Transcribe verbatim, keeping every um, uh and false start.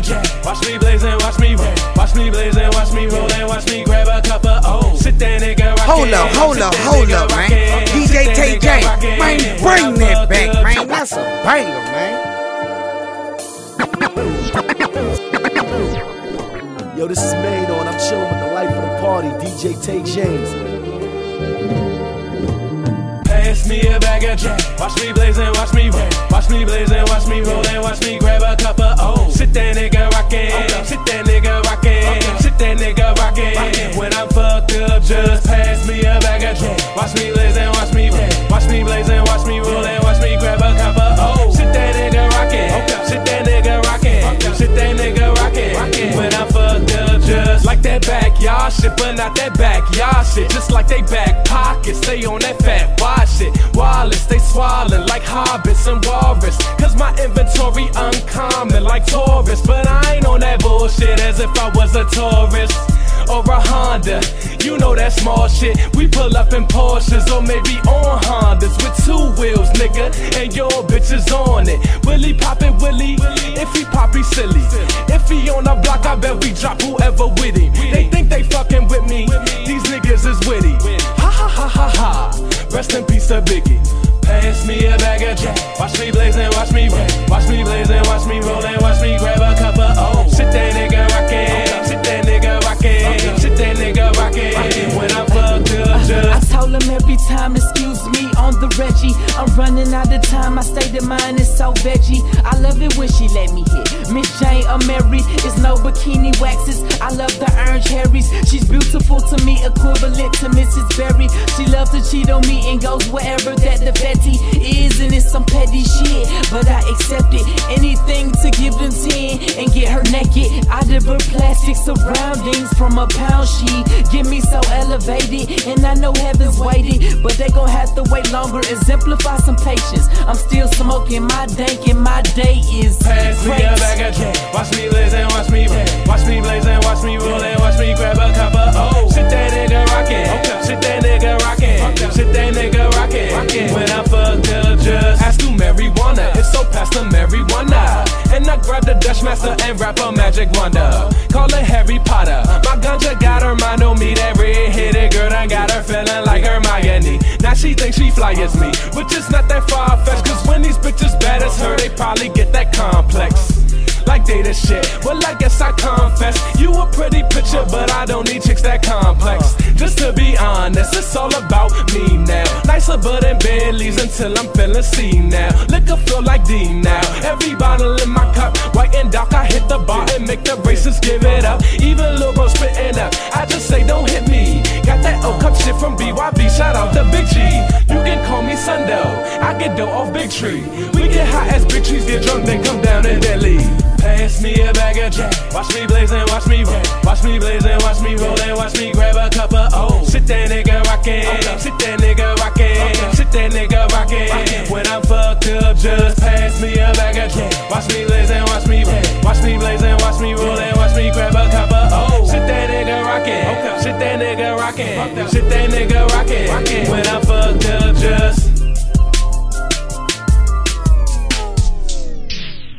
jack. Watch me blaze and watch me roll. Watch me blaze and watch me roll and watch me grab a cup of O. Sit that nigga rockin'. Hold up, hold up, hold up, man. D J Tay J, man, bring that back, man. That's a banger, man. Yo, this is Made On. I'm chillin' with the life of the party, D J Tay James. Pass me a bag of jack. Watch me blaze and watch me roll. Watch me blaze and watch me roll and watch me grab a cup of O. Sit that nigga rockin'. Sit that nigga rockin'. Sit that nigga rockin'. When I'm fucked up, just pass me a bag of jack. Watch me blaze and watch me roll. Watch me blaze and watch me roll and watch me grab a cup of O. Sit that nigga rockin'. Sit that nigga rockin'. Sit that nigga rockin'. When I'm fucked up, just like that backyard shit, but not that backyard shit. Just like they back pockets, stay on that fat wide shit. Wallets, they swallowin' like hobbits and walrus. Cause my inventory uncommon like Taurus. But I ain't on that bullshit as if I was a tourist or a Honda. You know that small shit. We pull up in Porsches or maybe on Hondas with two wheels, nigga, and your bitch is on it. Willie poppin' Willie, if he pop, he silly. If he on the block, I bet we drop whoever with him. They think they fucking with me, these niggas is witty. Ha ha ha ha ha, rest in peace to Biggie. Pass me a bag of jack. Watch me blaze and watch me roll. Watch me blaze and watch me roll and watch me grab a cup of O. Sit that nigga rockin'. Sit that nigga rockin'. Sit that nigga rockin'. When I'm fucked up, just I told him every time, excuse me, on the Reggie. I'm running out of time, my state of mind is so veggie. I love it when she let me hit. Miss Jane or Mary, it's no bikini waxes. I love the orange Harrys. She's beautiful to me, equivalent to Missus Berry. She loves to cheat on me and goes wherever that the Betty is, and it's some petty shit, but I accept it. Anything to give them ten and get her naked out of her plastic surroundings from a pound she get me so elevated, and I know heaven's waited, but they gon' have to wait longer. Exemplify some patience. I'm still smoking my dank and my day is pass great. Me a bag of jack. Watch me blaze and watch me roll. Watch me blaze and watch me roll and watch me grab a cup of O. Sit that nigga rockin'. Sit that nigga rockin'. Sit that nigga rockin'. When I'm fucked up, just ask to marijuana. It's so past the marijuana. And I grab the Dutch master and rap a magic wonder. Call it Harry Potter. My ganja got her mind on me. That red-headed girl done got her feeling like Hermione. Now she thinks she fly as me, which is not that far-fetched. Cause when these bitches bad as her, they probably get that complex. Like data shit, well I guess I confess. You a pretty picture, but I don't need chicks that complex. Just to be honest, it's all about me now. Nicer but in Bentleys until I'm feeling C now. Liquor feel like D now. Every bottle in my cup, white and dark, I hit the bar and make the racers give it up. Even Lil Bro spitting up, I just say don't hit me. Got that O-Cup shit from B Y B, shout out to Big G. You can call me Sundo, I get dough off Big Tree. We get high as big trees, get drunk, then come down and then leave. Pass me a bag of jack. Watch me blaze and watch me roll. Watch me blaze and watch me roll and watch me grab a cup of O. Sit that nigga rockin'. Sit that nigga rockin'. Sit that nigga rockin'. When I'm fucked up, just pass me a bag of jack. Watch me blaze and watch me roll. Watch me blaze and watch me roll and watch me grab a cup of O. Sit that nigga rockin'. Sit that nigga rockin'. Sit that nigga rockin'. When I'm fucked up, just